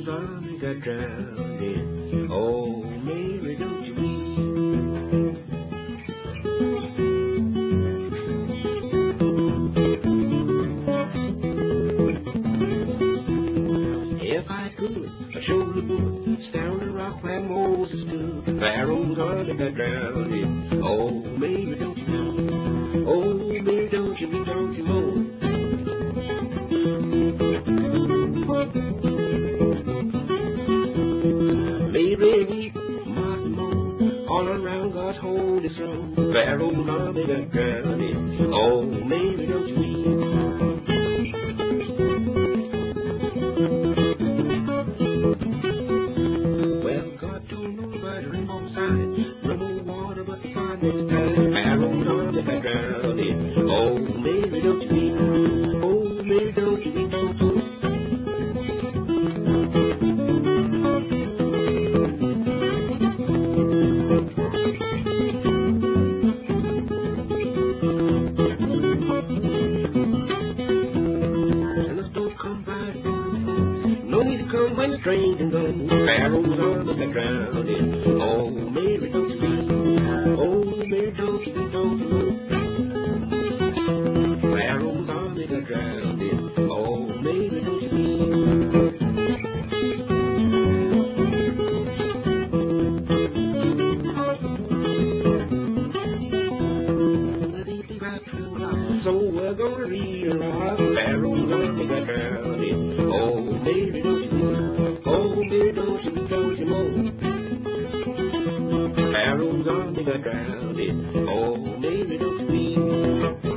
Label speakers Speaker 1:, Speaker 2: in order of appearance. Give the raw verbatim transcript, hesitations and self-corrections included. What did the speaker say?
Speaker 1: Pharaoh's army got drowned. Oh, Mary, don't you weep. If I could, I surely would stand on the rock where Moses stood. Pharaoh's army got drowned. Oh, Mary, don't you weep. Oh, Mary, don't you weep, don't you moan. Mary, weep, Martin moan. All around God's holy throne, Pharaoh's army got drowned. Oh, Mary, don't you weep. Well, God told nobody to run on side, run on water, but find this time. Pharaoh's army got drowned. Oh, Mary, don't you weep. Oh, Mary, don't you weep, don't you weep. Come when the train can go, Pharaoh's army got drowned. Oh, Mary, don't you weep. Oh, Mary, don't you weep, don't you weep. Pharaoh's army got drowned. Oh, Mary, don't you weep. So we're gonna read about Pharaoh's army got drowned. Oh, Mary, don't you weep. Oh, Mary, don't you weep, don't you moan. Pharaoh's army got drowned. Oh, Mary, don't you weep.